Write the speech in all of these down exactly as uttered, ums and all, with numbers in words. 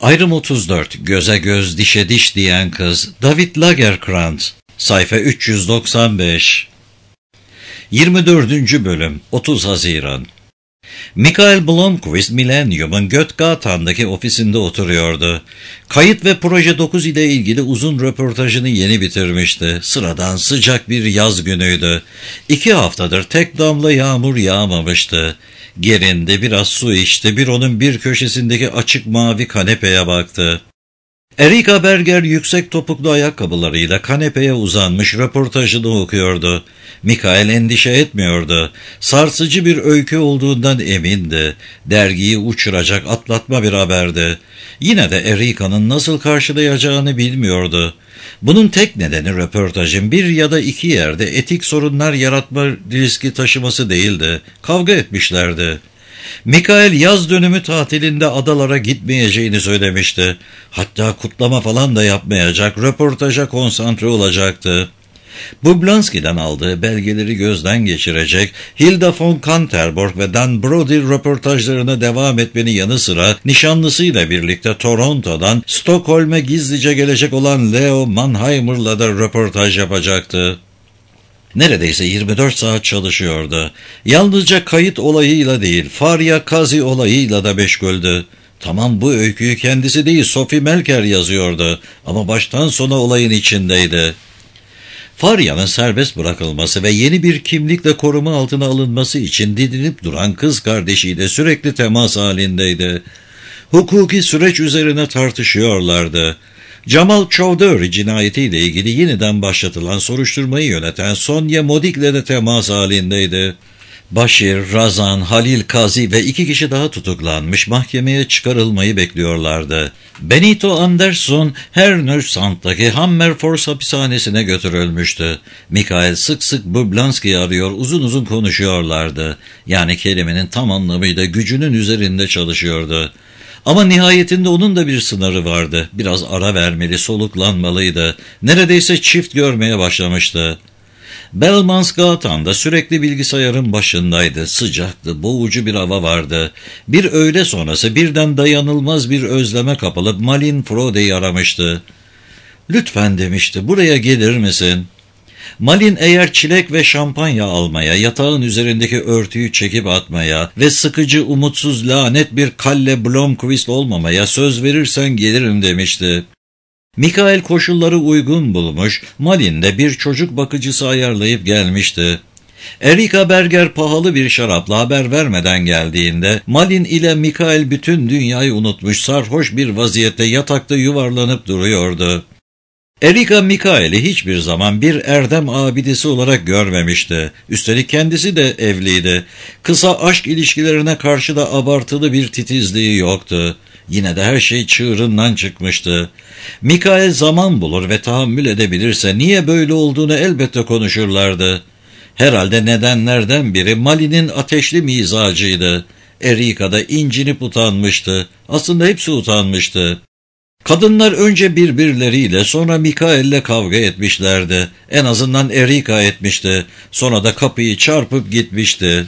Ayrım otuz dört. Göze göz, dişe diş diyen kız. David Lagercrantz. Sayfa üç yüz doksan beş. yirmi dördüncü bölüm. otuz Haziran. Michael Blomqvist, Millennium'un Götgatan'daki ofisinde oturuyordu. Kayıt ve Proje dokuz ile ilgili uzun röportajını yeni bitirmişti. Sıradan sıcak bir yaz günüydü. İki haftadır tek damla yağmur yağmamıştı. Gerindi, biraz su içti, bir onun bir köşesindeki açık mavi kanepeye baktı. Erika Berger yüksek topuklu ayakkabılarıyla kanepeye uzanmış röportajını okuyordu. Michael endişe etmiyordu. Sarsıcı bir öykü olduğundan emindi. Dergiyi uçuracak atlatma bir haberdi. Yine de Erika'nın nasıl karşılayacağını bilmiyordu. Bunun tek nedeni röportajın bir ya da iki yerde etik sorunlar yaratma riski taşıması değildi. Kavga etmişlerdi. Michael yaz dönümü tatilinde adalara gitmeyeceğini söylemişti. Hatta kutlama falan da yapmayacak, röportaja konsantre olacaktı. Bublanski'den aldığı belgeleri gözden geçirecek, Hilda von Kanterborg ve Dan Brody röportajlarına devam etmenin yanı sıra nişanlısıyla birlikte Toronto'dan Stockholm'e gizlice gelecek olan Leo Mannheimer'la da röportaj yapacaktı. Neredeyse yirmi dört saat çalışıyordu. Yalnızca kayıt olayıyla değil, Farya Kazi olayıyla da meşguldü. Tamam, bu öyküyü kendisi değil, Sophie Melker yazıyordu ama baştan sona olayın içindeydi. Farya'nın serbest bırakılması ve yeni bir kimlikle koruma altına alınması için didinip duran kız kardeşiyle sürekli temas halindeydi. Hukuki süreç üzerine tartışıyorlardı. Jamal Chowdhury cinayetiyle ilgili yeniden başlatılan soruşturmayı yöneten Sonya Modik'le de temas halindeydi. Bashir, Razan, Halil Kazi ve iki kişi daha tutuklanmış, mahkemeye çıkarılmayı bekliyorlardı. Benito Anderson, Hernersand'daki Hammerfors hapishanesine götürülmüştü. Michael sık sık Bublanski'yi arıyor, uzun uzun konuşuyorlardı. Yani kelimenin tam anlamıyla gücünün üzerinde çalışıyordu. Ama nihayetinde onun da bir sınırı vardı. Biraz ara vermeli, soluklanmalıydı. Neredeyse çift görmeye başlamıştı. Belmansgatan'da sürekli bilgisayarın başındaydı. Sıcaktı, boğucu bir hava vardı. Bir öğle sonrası birden dayanılmaz bir özleme kapılıp Malin Frode'yi aramıştı. "Lütfen," demişti, "buraya gelir misin?" Malin eğer çilek ve şampanya almaya, yatağın üzerindeki örtüyü çekip atmaya ve sıkıcı, umutsuz, lanet bir Kalle Blomqvist olmamaya söz verirsen gelirim demişti. Michael koşulları uygun bulmuş, Malin de bir çocuk bakıcısı ayarlayıp gelmişti. Erika Berger pahalı bir şarapla haber vermeden geldiğinde Malin ile Michael bütün dünyayı unutmuş, sarhoş bir vaziyette yatakta yuvarlanıp duruyordu. Erika Michael'i hiçbir zaman bir erdem abidesi olarak görmemişti. Üstelik kendisi de evliydi. Kısa aşk ilişkilerine karşı da abartılı bir titizliği yoktu. Yine de her şey çığırından çıkmıştı. Michael zaman bulur ve tahammül edebilirse niye böyle olduğunu elbette konuşurlardı. Herhalde nedenlerden biri Malin'in ateşli mizacıydı. Erika da incinip utanmıştı. Aslında hepsi utanmıştı. Kadınlar önce birbirleriyle, sonra Michael'le kavga etmişlerdi. En azından Erika etmişti. Sonra da kapıyı çarpıp gitmişti.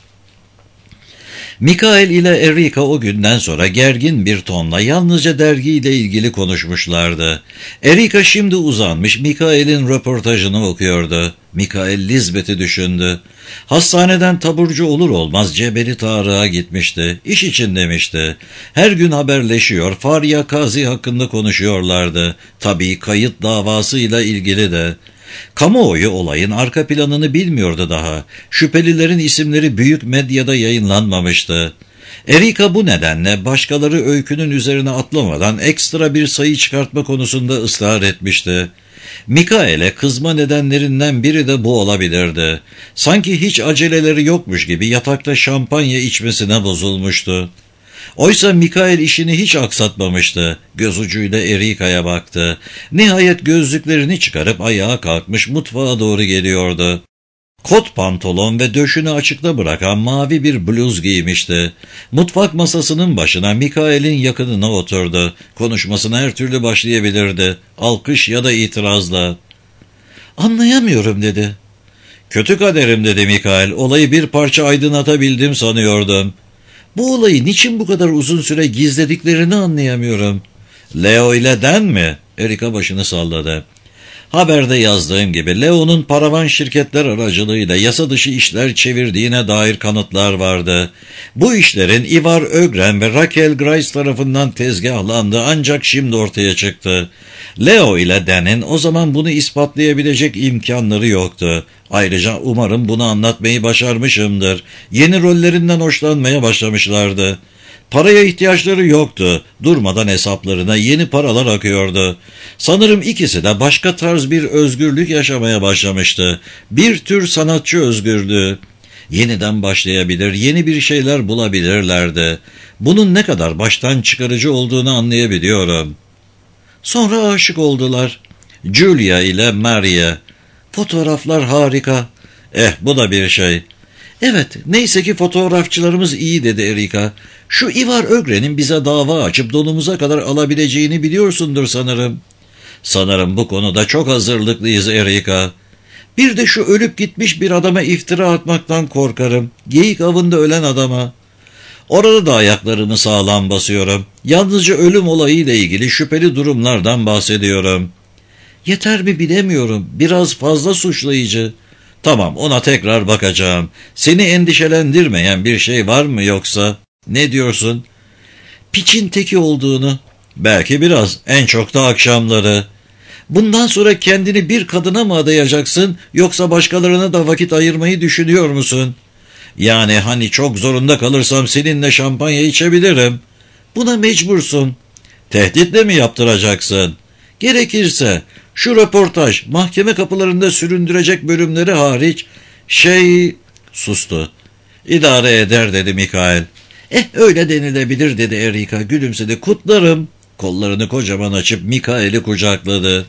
Michael ile Erika o günden sonra gergin bir tonla yalnızca dergiyle ilgili konuşmuşlardı. Erika şimdi uzanmış Michael'in röportajını okuyordu. Michael Lisbeth'i düşündü. Hastaneden taburcu olur olmaz Cebeli Tarık'a gitmişti. İş için demişti. Her gün haberleşiyor, Farya Kazi hakkında konuşuyorlardı. Tabii kayıt davasıyla ilgili de. Kamuoyu olayın arka planını bilmiyordu daha. Şüphelilerin isimleri büyük medyada yayınlanmamıştı. Erika bu nedenle başkaları öykünün üzerine atlamadan ekstra bir sayı çıkartma konusunda ısrar etmişti. Michael'e kızma nedenlerinden biri de bu olabilirdi. Sanki hiç aceleleri yokmuş gibi yatakta şampanya içmesine bozulmuştu. Oysa Michael işini hiç aksatmamıştı. Göz ucuyla Erika'ya baktı. Nihayet gözlüklerini çıkarıp ayağa kalkmış mutfağa doğru geliyordu. Kot pantolon ve döşünü açıkta bırakan mavi bir bluz giymişti. Mutfak masasının başına Michael'in yakınına oturdu. Konuşmasına her türlü başlayabilirdi. Alkış ya da itirazla. "Anlayamıyorum," dedi. "Kötü kaderim," dedi Michael. "Olayı bir parça aydınlatabildim sanıyordum." Bu olayı niçin bu kadar uzun süre gizlediklerini anlayamıyorum. Leo ile Dan mi? Erika başını salladı. Haberde yazdığım gibi Leo'nun paravan şirketler aracılığıyla yasa dışı işler çevirdiğine dair kanıtlar vardı. Bu işlerin Ivar Ögren ve Raquel Grice tarafından tezgahlandığı ancak şimdi ortaya çıktı. Leo ile Dan'in o zaman bunu ispatlayabilecek imkanları yoktu. Ayrıca umarım bunu anlatmayı başarmışımdır. Yeni rollerinden hoşlanmaya başlamışlardı. Paraya ihtiyaçları yoktu. Durmadan hesaplarına yeni paralar akıyordu. Sanırım ikisi de başka tarz bir özgürlük yaşamaya başlamıştı. Bir tür sanatçı özgürlüğü. Yeniden başlayabilir, yeni bir şeyler bulabilirlerdi. Bunun ne kadar baştan çıkarıcı olduğunu anlayabiliyorum. Sonra aşık oldular. Julia ile Maria. Fotoğraflar harika. Eh, bu da bir şey. Evet, neyse ki fotoğrafçılarımız iyi, dedi Erika. Şu Ivar Ögren'in bize dava açıp donumuza kadar alabileceğini biliyorsundur sanırım. Sanırım bu konuda çok hazırlıklıyız Erika. Bir de şu ölüp gitmiş bir adama iftira atmaktan korkarım. Geyik avında ölen adama. Orada da ayaklarımı sağlam basıyorum. Yalnızca ölüm olayıyla ilgili şüpheli durumlardan bahsediyorum. Yeter mi bilemiyorum. Biraz fazla suçlayıcı. Tamam, ona tekrar bakacağım. Seni endişelendirmeyen bir şey var mı yoksa? Ne diyorsun? Piçin teki olduğunu. Belki biraz, en çok da akşamları. Bundan sonra kendini bir kadına mı adayacaksın, yoksa başkalarına da vakit ayırmayı düşünüyor musun? Yani hani çok zorunda kalırsam seninle şampanya içebilirim. Buna mecbursun. Tehditle mi yaptıracaksın? Gerekirse şu röportaj, mahkeme kapılarında süründürecek bölümleri hariç şey... Sustu. İdare eder, dedi Mikael. Eh, öyle denilebilir, dedi Erika gülümsedi. Kutlarım. Kollarını kocaman açıp Mikael'i kucakladı.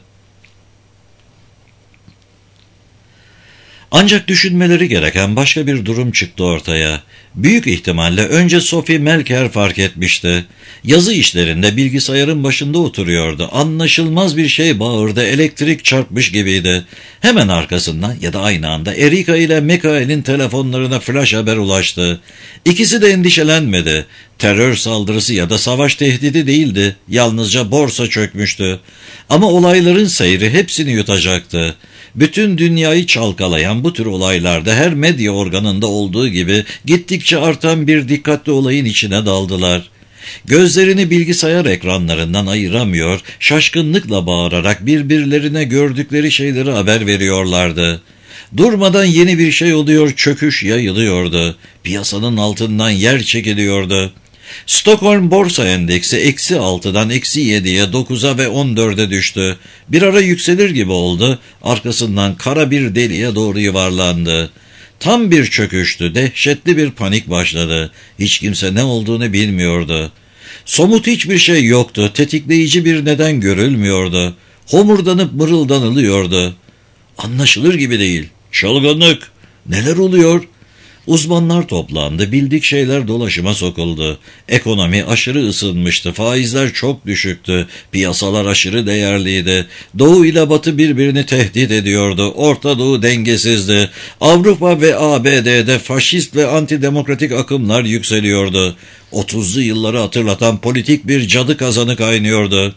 Ancak düşünmeleri gereken başka bir durum çıktı ortaya. Büyük ihtimalle önce Sophie Melker fark etmişti. Yazı işlerinde bilgisayarın başında oturuyordu. Anlaşılmaz bir şey bağırdı, elektrik çarpmış gibiydi. Hemen arkasından ya da aynı anda Erika ile Mikael'in telefonlarına flash haber ulaştı. İkisi de endişelenmedi. Terör saldırısı ya da savaş tehdidi değildi. Yalnızca borsa çökmüştü. Ama olayların seyri hepsini yutacaktı. Bütün dünyayı çalkalayan bu tür olaylarda her medya organında olduğu gibi gittikçe artan bir dikkatli olayın içine daldılar. Gözlerini bilgisayar ekranlarından ayıramıyor, şaşkınlıkla bağırarak birbirlerine gördükleri şeyleri haber veriyorlardı. Durmadan yeni bir şey oluyor, çöküş yayılıyordu. Piyasanın altından yer çekiliyordu. Stockholm Borsa Endeksi eksi altıdan eksi yediye, dokuza ve on dörde düştü. Bir ara yükselir gibi oldu, arkasından kara bir deliğe doğru yuvarlandı. Tam bir çöküştü, dehşetli bir panik başladı. Hiç kimse ne olduğunu bilmiyordu. Somut hiçbir şey yoktu, tetikleyici bir neden görülmüyordu. Homurdanıp mırıldanılıyordu. Anlaşılır gibi değil. Çılgınlık. Neler oluyor? Uzmanlar toplandı, bildik şeyler dolaşıma sokuldu. Ekonomi aşırı ısınmıştı, faizler çok düşüktü, piyasalar aşırı değerliydi. Doğu ile Batı birbirini tehdit ediyordu, Orta Doğu dengesizdi. Avrupa ve A B D'de faşist ve antidemokratik akımlar yükseliyordu. Otuzlu yılları hatırlatan politik bir cadı kazanı kaynıyordu.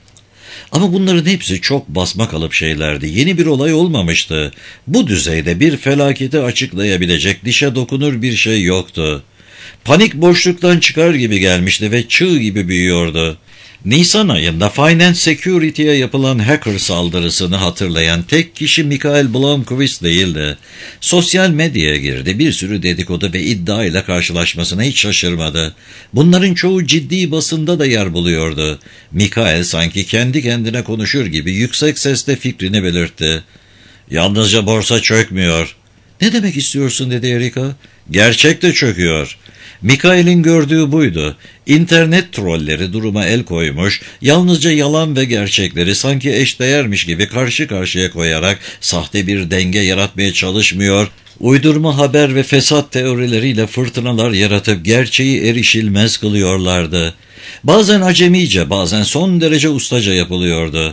Ama bunların hepsi çok basma kalıp şeylerdi. Yeni bir olay olmamıştı. Bu düzeyde bir felaketi açıklayabilecek, dişe dokunur bir şey yoktu. Panik boşluktan çıkar gibi gelmişti ve çığ gibi büyüyordu. Nisan ayında Finance Security'ye yapılan hacker saldırısını hatırlayan tek kişi Mikael Blomqvist değildi. Sosyal medyaya girdi, bir sürü dedikodu ve iddia ile karşılaşmasına hiç şaşırmadı. Bunların çoğu ciddi basında da yer buluyordu. Mikael sanki kendi kendine konuşur gibi yüksek sesle fikrini belirtti. Yalnızca borsa çökmüyor. Ne demek istiyorsun, dedi Erika. Gerçek de çöküyor. Mikael'in gördüğü buydu. İnternet trolleri duruma el koymuş, yalnızca yalan ve gerçekleri sanki eşdeğermiş gibi karşı karşıya koyarak sahte bir denge yaratmaya çalışmıyor, uydurma haber ve fesat teorileriyle fırtınalar yaratıp gerçeği erişilmez kılıyorlardı. Bazen acemice, bazen son derece ustaca yapılıyordu.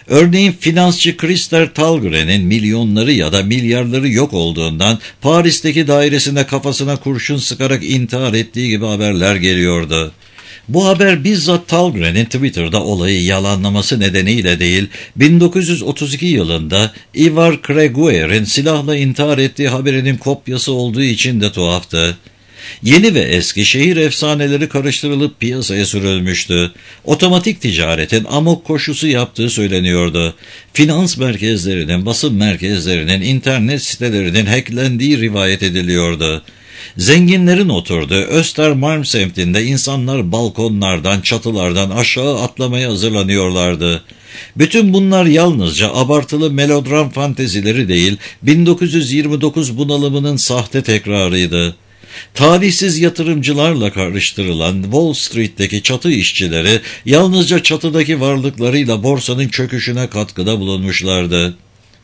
Örneğin finansçı Christer Thalgren'in milyonları ya da milyarları yok olduğundan Paris'teki dairesinde kafasına kurşun sıkarak intihar ettiği gibi haberler geliyordu. Bu haber bizzat Thalgren'in Twitter'da olayı yalanlaması nedeniyle değil, bin dokuz yüz otuz iki yılında Ivar Kreguer'in silahla intihar ettiği haberinin kopyası olduğu için de tuhaftı. Yeni ve eski şehir efsaneleri karıştırılıp piyasaya sürülmüştü. Otomatik ticaretin amok koşusu yaptığı söyleniyordu. Finans merkezlerinin, basın merkezlerinin, internet sitelerinin hacklendiği rivayet ediliyordu. Zenginlerin oturduğu Östermalm semtinde insanlar balkonlardan, çatılardan aşağı atlamaya hazırlanıyorlardı. Bütün bunlar yalnızca abartılı melodram fantezileri değil, bin dokuz yüz yirmi dokuz bunalımının sahte tekrarıydı. Talihsiz yatırımcılarla karıştırılan Wall Street'teki çatı işçileri yalnızca çatıdaki varlıklarıyla borsanın çöküşüne katkıda bulunmuşlardı.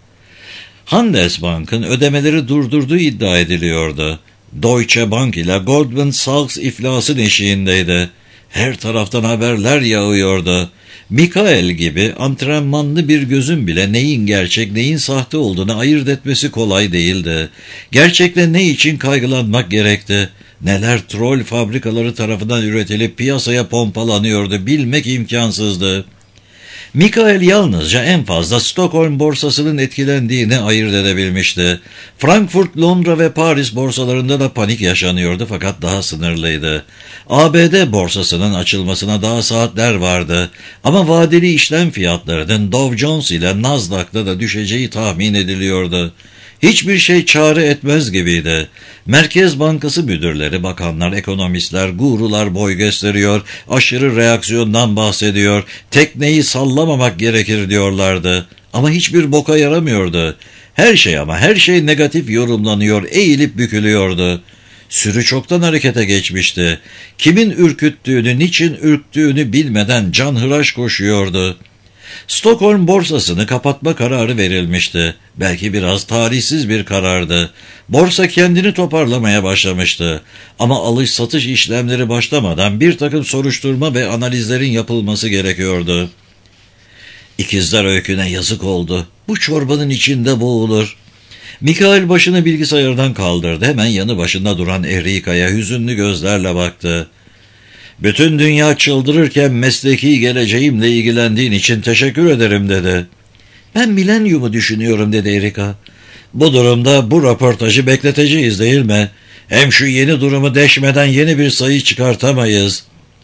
Handelsbank'ın ödemeleri durdurduğu iddia ediliyordu. Deutsche Bank ile Goldman Sachs iflasın eşiğindeydi. Her taraftan haberler yağıyordu. Mikael gibi antrenmanlı bir gözün bile neyin gerçek neyin sahte olduğunu ayırt etmesi kolay değildi. Gerçekle ne için kaygılanmak gerekti? Neler troll fabrikaları tarafından üretilip piyasaya pompalanıyordu bilmek imkansızdı. Mikael yalnızca en fazla Stockholm borsasının etkilendiğini ayırt edebilmişti. Frankfurt, Londra ve Paris borsalarında da panik yaşanıyordu fakat daha sınırlıydı. A B D borsasının açılmasına daha saatler vardı ama vadeli işlem fiyatlarının Dow Jones ile Nasdaq'ta da düşeceği tahmin ediliyordu. Hiçbir şey çare etmez gibiydi. Merkez Bankası müdürleri, bakanlar, ekonomistler, gurular boy gösteriyor, aşırı reaksiyondan bahsediyor, tekneyi sallamamak gerekir diyorlardı. Ama hiçbir boka yaramıyordu. Her şey ama her şey negatif yorumlanıyor, eğilip bükülüyordu. Sürü çoktan harekete geçmişti. Kimin ürküttüğünü, niçin ürktüğünü bilmeden canhıraş koşuyordu. Stockholm borsasını kapatma kararı verilmişti. Belki biraz talihsiz bir karardı. Borsa kendini toparlamaya başlamıştı. Ama alış-satış işlemleri başlamadan bir takım soruşturma ve analizlerin yapılması gerekiyordu. İkizler Öykü'ne yazık oldu. Bu çorbanın içinde boğulur. Mikael başını bilgisayardan kaldırdı. Hemen yanı başında duran Erika'ya hüzünlü gözlerle baktı. "Bütün dünya çıldırırken mesleki geleceğimle ilgilendiğin için teşekkür ederim," dedi. "Ben milenyumu düşünüyorum," dedi Erika. "Bu durumda bu röportajı bekleteceğiz değil mi? Hem şu yeni durumu deşmeden yeni bir sayı çıkartamayız."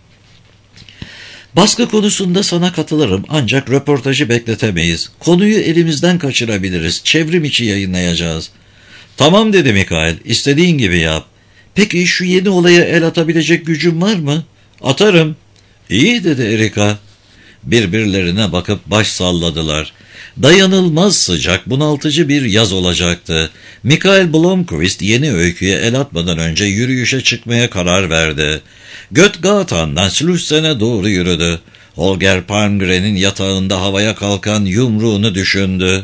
"Baskı konusunda sana katılırım ancak röportajı bekletemeyiz. Konuyu elimizden kaçırabiliriz. Çevrim içi yayınlayacağız." "Tamam," dedi Mikael. "İstediğin gibi yap." "Peki şu yeni olaya el atabilecek gücün var mı?" "Atarım." "İyi," dedi Erika. Birbirlerine bakıp baş salladılar. Dayanılmaz sıcak, bunaltıcı bir yaz olacaktı. Mikael Blomqvist yeni öyküye el atmadan önce yürüyüşe çıkmaya karar verdi. Götgatan'dan Slussen'e doğru yürüdü. Holger Palmgren'in yatağında havaya kalkan yumruğunu düşündü.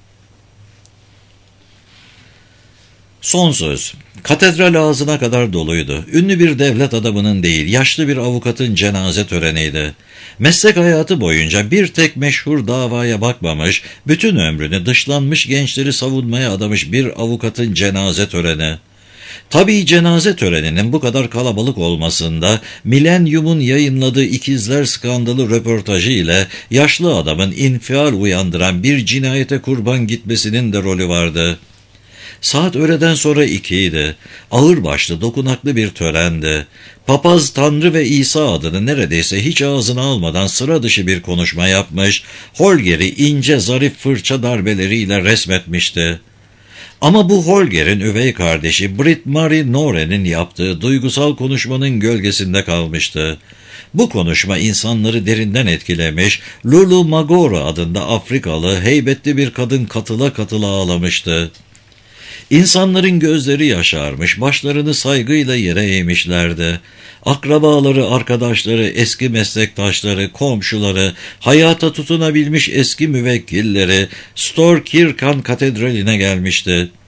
Son söz. Katedral ağzına kadar doluydu. Ünlü bir devlet adamının değil, yaşlı bir avukatın cenaze töreniydi. Meslek hayatı boyunca bir tek meşhur davaya bakmamış, bütün ömrünü dışlanmış gençleri savunmaya adamış bir avukatın cenaze töreni. Tabii cenaze töreninin bu kadar kalabalık olmasında Milenyum'un yayınladığı İkizler skandalı röportajı ile yaşlı adamın infial uyandıran bir cinayete kurban gitmesinin de rolü vardı. Saat öğleden sonra ikiydi. Ağırbaşlı, dokunaklı bir törendi. Papaz Tanrı ve İsa adını neredeyse hiç ağzına almadan sıra dışı bir konuşma yapmış, Holger'i ince zarif fırça darbeleriyle resmetmişti. Ama bu Holger'in üvey kardeşi Britt-Marie Noren'in yaptığı duygusal konuşmanın gölgesinde kalmıştı. Bu konuşma insanları derinden etkilemiş, Lulu Magoro adında Afrikalı, heybetli bir kadın katıla katıla ağlamıştı. İnsanların gözleri yaşarmış, başlarını saygıyla yere eğmişlerdi. Akrabaları, arkadaşları, eski meslektaşları, komşuları, hayata tutunabilmiş eski müvekkilleri Storkirken Katedrali'ne gelmişti.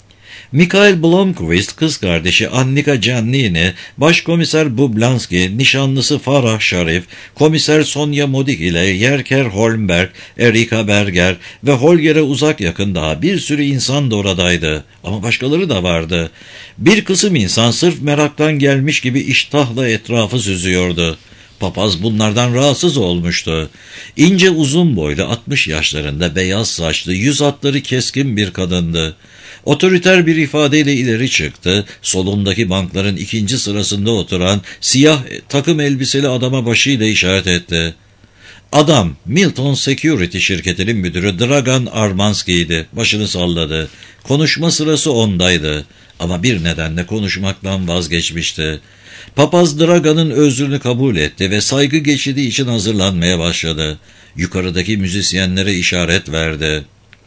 Mikhail Blomkvist, kız kardeşi Annika Giannini, başkomiser Bublanski, nişanlısı Farah Sharif, komiser Sonya Modik ile Yerker Holmberg, Erika Berger ve Holger'e uzak yakın daha bir sürü insan da oradaydı. Ama başkaları da vardı. Bir kısım insan sırf meraktan gelmiş gibi iştahla etrafı süzüyordu. Papaz bunlardan rahatsız olmuştu. İnce uzun boylu, altmış yaşlarında, beyaz saçlı, yüz hatları keskin bir kadındı. Otoriter bir ifadeyle ileri çıktı. Solundaki bankların ikinci sırasında oturan siyah takım elbiseli adama başıyla işaret etti. Adam, Milton Security şirketinin müdürü Dragan Armanski'ydi. Başını salladı. Konuşma sırası ondaydı. Ama bir nedenle konuşmaktan vazgeçmişti. Papaz Dragan'ın özrünü kabul etti ve saygı geçidi için hazırlanmaya başladı. Yukarıdaki müzisyenlere işaret verdi.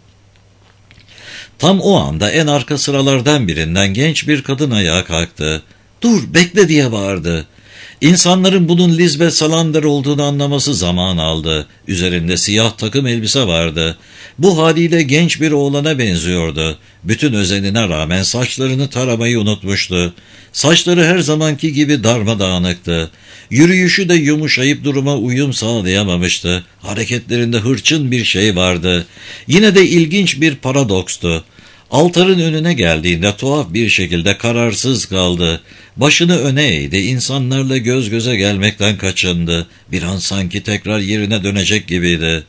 Tam o anda en arka sıralardan birinden genç bir kadın ayağa kalktı. "Dur, bekle!" diye bağırdı. İnsanların bunun Lisbeth Salander olduğunu anlaması zaman aldı. Üzerinde siyah takım elbise vardı. Bu haliyle genç bir oğlana benziyordu. Bütün özenine rağmen saçlarını taramayı unutmuştu. Saçları her zamanki gibi darmadağınıktı. Yürüyüşü de yumuşayıp duruma uyum sağlayamamıştı. Hareketlerinde hırçın bir şey vardı. Yine de ilginç bir paradokstu. Altarın önüne geldiğinde tuhaf bir şekilde kararsız kaldı. Başını öne eğdi, insanlarla göz göze gelmekten kaçındı. Bir an sanki tekrar yerine dönecek gibiydi.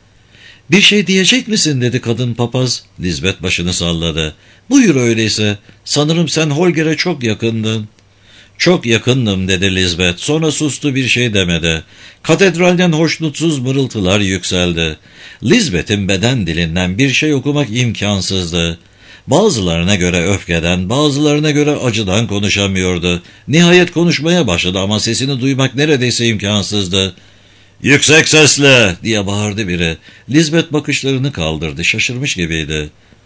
"Bir şey diyecek misin?" dedi kadın papaz. Lisbeth başını salladı. "Buyur öyleyse. Sanırım sen Holger'e çok yakındın." "Çok yakındım," dedi Lisbeth. Sonra sustu, bir şey demedi. Katedralden hoşnutsuz mırıltılar yükseldi. Lisbeth'in beden dilinden bir şey okumak imkansızdı. Bazılarına göre öfkeden, bazılarına göre acıdan konuşamıyordu. Nihayet konuşmaya başladı ama sesini duymak neredeyse imkansızdı. "Yüksek sesle!" diye bağırdı biri. Lisbeth bakışlarını kaldırdı, şaşırmış gibiydi.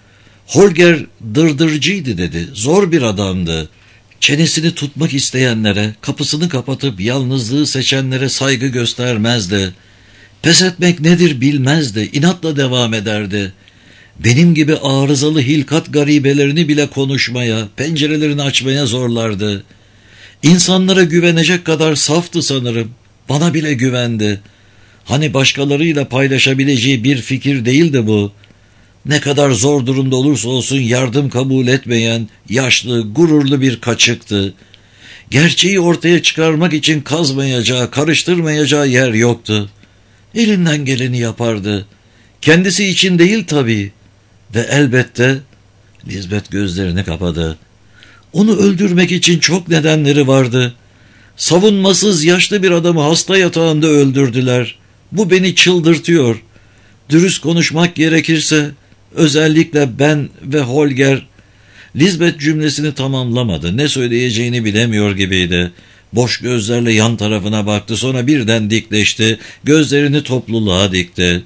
"Holger dırdırcıydı," dedi. "Zor bir adamdı. Çenesini tutmak isteyenlere, kapısını kapatıp yalnızlığı seçenlere saygı göstermezdi. Pes etmek nedir bilmezdi, inatla devam ederdi. Benim gibi arızalı hilkat garibelerini bile konuşmaya, pencerelerini açmaya zorlardı. İnsanlara güvenecek kadar saftı sanırım. Bana bile güvendi. Hani başkalarıyla paylaşabileceği bir fikir değildi bu. Ne kadar zor durumda olursa olsun yardım kabul etmeyen, yaşlı, gururlu bir kaçıktı. Gerçeği ortaya çıkarmak için kazmayacağı, karıştırmayacağı yer yoktu. Elinden geleni yapardı. Kendisi için değil tabii. Ve elbette..." Lisbeth gözlerini kapadı. "Onu öldürmek için çok nedenleri vardı. Savunmasız yaşlı bir adamı hasta yatağında öldürdüler. Bu beni çıldırtıyor. Dürüst konuşmak gerekirse, özellikle ben ve Holger..." Lisbeth cümlesini tamamlamadı. Ne söyleyeceğini bilemiyor gibiydi. Boş gözlerle yan tarafına baktı, sonra birden dikleşti, gözlerini topluluğa dikti.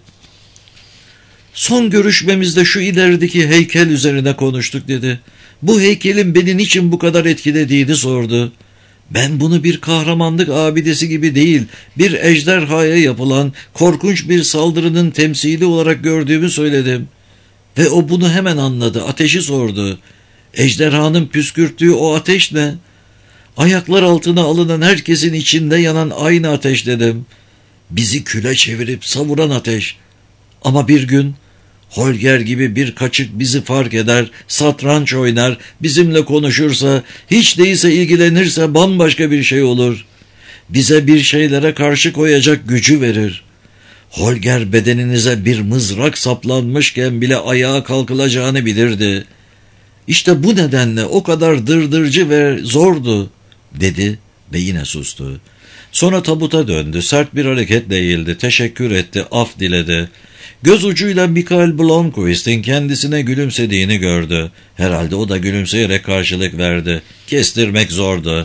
"Son görüşmemizde şu ilerideki heykel üzerine konuştuk," dedi. "Bu heykelin beni niçin bu kadar etkilediğini sordu. Ben bunu bir kahramanlık abidesi gibi değil, bir ejderhaya yapılan korkunç bir saldırının temsili olarak gördüğümü söyledim. Ve o bunu hemen anladı, ateşi sordu. Ejderhanın püskürttüğü o ateş ne? Ayaklar altına alınan herkesin içinde yanan aynı ateş dedim. Bizi küle çevirip savuran ateş. Ama bir gün Holger gibi bir kaçık bizi fark eder, satranç oynar, bizimle konuşursa, hiç değilse ilgilenirse bambaşka bir şey olur. Bize bir şeylere karşı koyacak gücü verir. Holger bedeninize bir mızrak saplanmışken bile ayağa kalkılacağını bilirdi. İşte bu nedenle o kadar dırdırcı ve zordu," dedi ve yine sustu. Sonra tabuta döndü, sert bir hareketle eğildi, teşekkür etti, af diledi. Göz ucuyla Mikhail Blomkvist'in kendisine gülümsediğini gördü. Herhalde o da gülümseyerek karşılık verdi. Kestirmek zordu.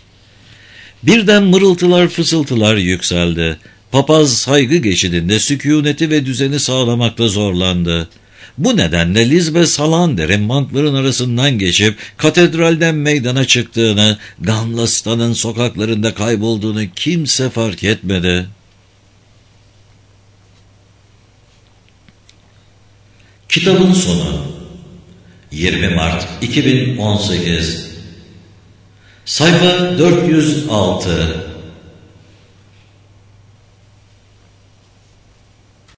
Birden mırıltılar, fısıltılar yükseldi. Papaz saygı geçidinde sükûneti ve düzeni sağlamakta zorlandı. Bu nedenle Lisbeth Salander'in bankların arasından geçip katedralden meydana çıktığını, Gamlasta'nın sokaklarında kaybolduğunu kimse fark etmedi. Kitabın sonu. yirmi Mart iki bin on sekiz. Sayfa dört yüz altı.